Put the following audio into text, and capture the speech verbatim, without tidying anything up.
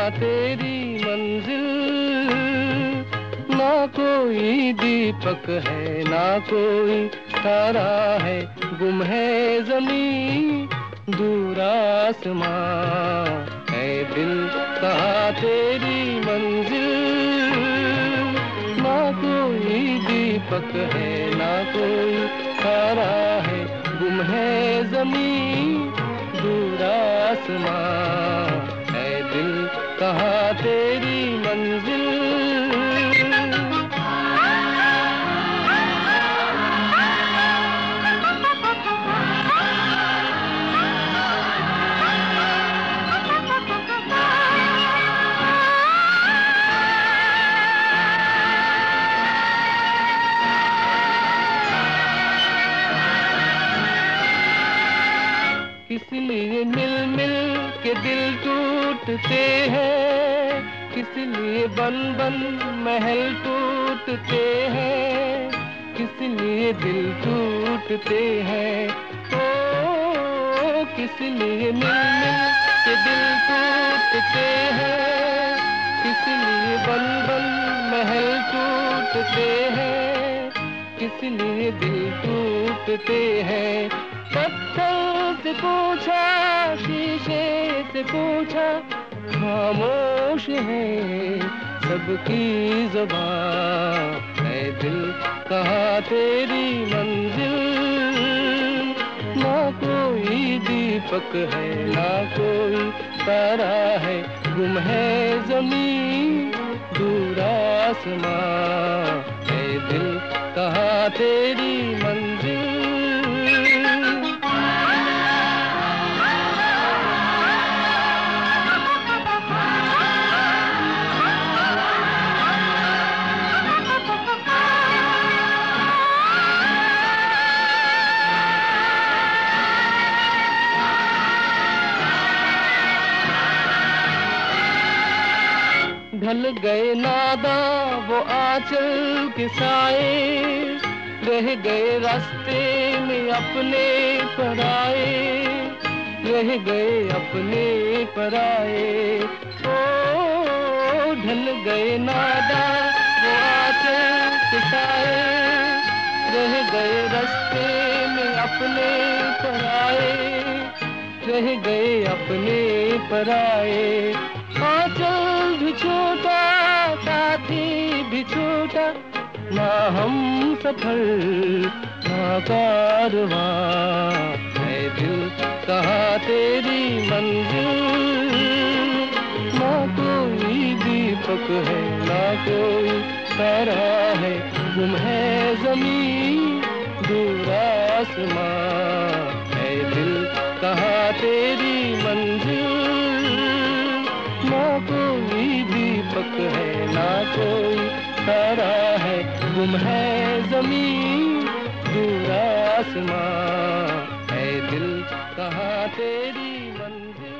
कहाँ तेरी मंजिल, ना कोई दीपक है ना कोई तारा है, गुम है ज़मीं दूर आसमां, है दिल कहाँ तेरी मंजिल, ना कोई दीपक है ना कोई तारा है, गुम है ज़मीं दूर आसमां, है दिल कहाँ तेरी मंजिल। किस लिए मिल मिल के दिल टूटते हैं, किस लिए बन बन महल टूटते हैं, किस लिए दिल टूटते हैं, ओ किस लिए मिल मिल के दिल टूटते हैं, किस लिए बन बन महल टूटते हैं, किस लिए दिल टूटते हैं। पत्थर से पूछा शीशे से पूछा, खामोश है सबकी ज़ुबान, है दिल कहाँ तेरी मंजिल, ना कोई दीपक है ना कोई तारा है, गुम है ज़मीं दूर आसमां, है दिल कहाँ तेरी मंजिल। ढल गए नादा वो आंचल के साए, रह गए रास्ते में अपने पराए, रह गए अपने पराए, ओ ढल गए नादा वो आंचल के साए, रह गए रास्ते में अपने पराए, रह गए अपने पराए। आंचल भी छोटा साथी भी छोटा, ना हम सफर ना कारवां, है दिल कहाँ तेरी मंजिल, ना कोई दीपक है ना कोई तारा है, गुम है ज़मीं दूर आसमां, है दिल कहाँ तेरी मंजिल, ना कोई दीपक है ना कोई तारा है, गुम है ज़मीं दूर आसमां, है दिल कहाँ तेरी मंजिल।